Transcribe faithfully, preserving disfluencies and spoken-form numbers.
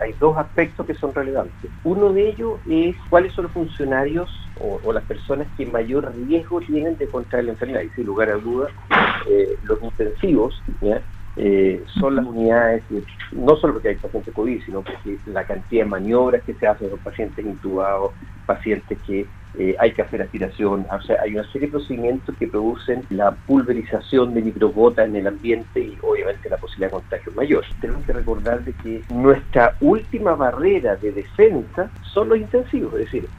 hay dos aspectos que son relevantes. Uno de ellos es cuáles son los funcionarios o, o las personas que mayor riesgo tienen de contraer la enfermedad. Y sin lugar a dudas, eh, los intensivos, ¿ya? Eh, son las unidades, que, no solo porque hay pacientes COVID, sino porque la cantidad de maniobras que se hacen con pacientes intubados, pacientes que eh, hay que hacer aspiración, o sea, hay una serie de procedimientos que producen la pulverización de microgotas en el ambiente y obviamente la posibilidad de contagio mayor. Tenemos que recordar de que nuestra última barrera de defensa son los intensivos, es decir,